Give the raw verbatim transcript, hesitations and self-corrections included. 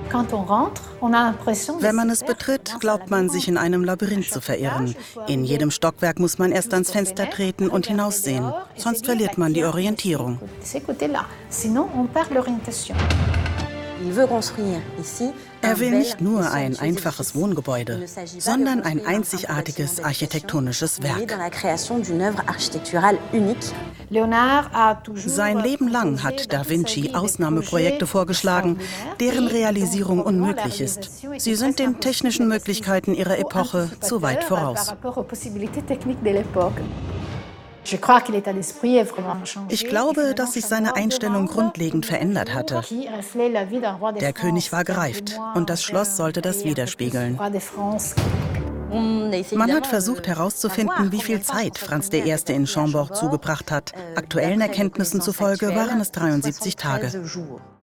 Wenn man es betritt, glaubt man, sich in einem Labyrinth zu verirren. In jedem Stockwerk muss man erst ans Fenster treten und hinaussehen, sonst verliert man die Orientierung. Er will nicht nur ein einfaches Wohngebäude, sondern ein einzigartiges architektonisches Werk. Sein Leben lang hat Da Vinci Ausnahmeprojekte vorgeschlagen, deren Realisierung unmöglich ist. Sie sind den technischen Möglichkeiten ihrer Epoche zu weit voraus. Ich glaube, dass sich seine Einstellung grundlegend verändert hatte. Der König war gereift und das Schloss sollte das widerspiegeln. Man hat versucht herauszufinden, wie viel Zeit Franz der Erste in Chambord zugebracht hat. Aktuellen Erkenntnissen zufolge waren es dreiundsiebzig Tage.